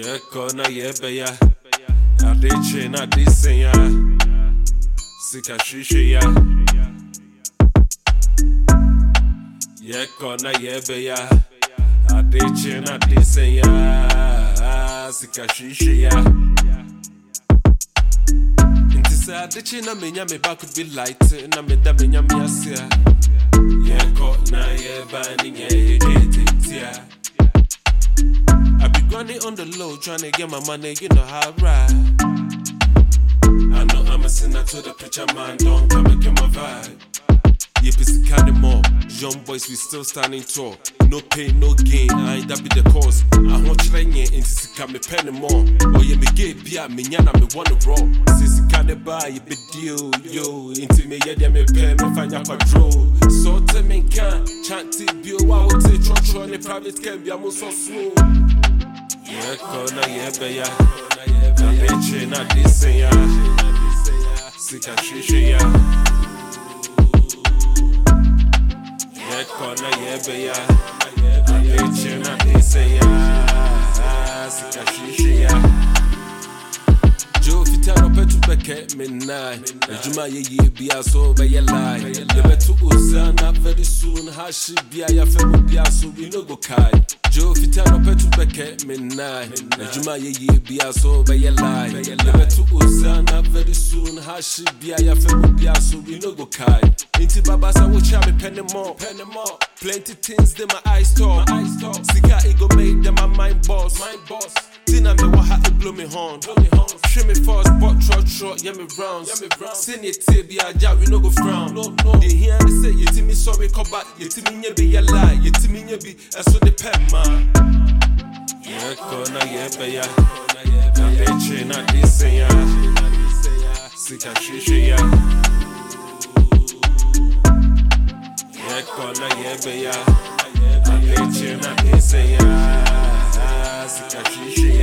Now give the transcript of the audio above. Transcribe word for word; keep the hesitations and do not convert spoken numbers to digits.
Yekona yebeya Adiche na disenya Sika shishiya Yekona yebeya Adiche na disenya Sika shishiya Inti se adiche na menya me ba could be light Na me da menya me asia Yekona yeba ninye yejete tia Running on the low, trying to get my money, you know how I ride. I know I'm a sinner to the preacher man, don't come and kill my vibe. Yep, it's the kind of more. Young boys, we still standing tall. No pain, no gain, I ain't that be the cause. I want you in into the come me penny more. Oh, yeah, me get be at me, yana me wanna roll. Since the kind of buy, you be deal, yo. Into me, yeah, me pay me, find out what draw. So tell me, can't chant it, be a while, take trotro, and the private can be almost so slow. Yekona yebeya Adiche na disenya Sika shishiya Yekona yebeya Adiche na disenya Sika shishiya Joe fitano petu beke menai Ejuma ye ye biya so be ye lie Ye betu uzana very soon Hashi biya ya femu biya so we no go kai Joe fitano petu beke menai Ejuma ye ye biya so be ye lie Ye betu uzana very soon Hashi biya ya femu biya so we no go kai Inti baba sa wo cha me penny more penny more Plenty things they my eyes talk Sika ego make them my mind boss mind boss Tina me wa ha it blow me horn Show me fast, but trot trot, yeah me rounds. Send it to be a job, we no go frown. They hear me say, you to me sorry, come back. You to me, you be a lie. You to me, you be a so the pen man. Yekona yebeya Adiche na disenya Sika shishiya Yekona yebeya Adiche na disenya Sika shishiya